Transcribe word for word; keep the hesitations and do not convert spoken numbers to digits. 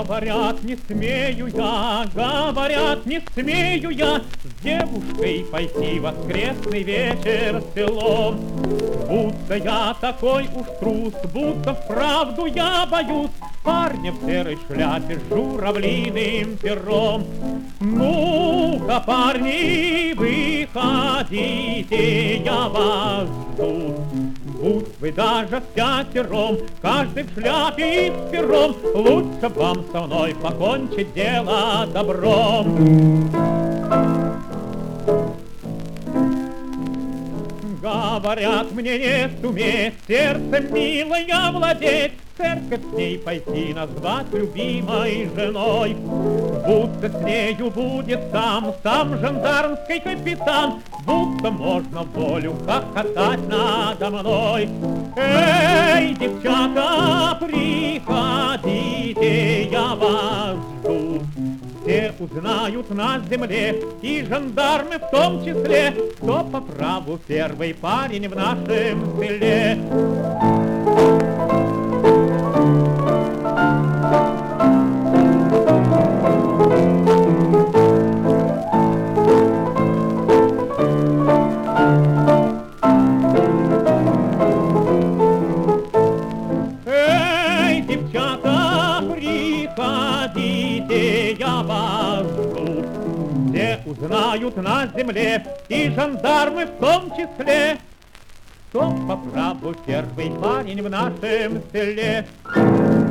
Говорят, не смею я, говорят, не смею я с девушкой пойти в воскресный вечер в село. Будто я такой уж трус, будто вправду я боюсь парня в серой шляпе с журавлиным пером. Ну-ка, парни, выходите, я вас жду. Будь вы даже пятером, каждый в шляпе и с пером, лучше вам со мной покончить дело добром. Говорят, мне не суметь сердцем милая владеть, в церковь с ней пойти назвать любимой женой. Будто с нею будет сам, сам жандармский капитан, будто можно волю хохотать надо мной. Эй, девчата, приходите, я вас жду. Все узнают на земле, и жандармы в том числе, кто по праву первый парень в нашем селе. Эй, девчата, приходите, я вас жду. Все узнают на земле, и жандармы в том числе, кто по праву первый парень в нашем селе.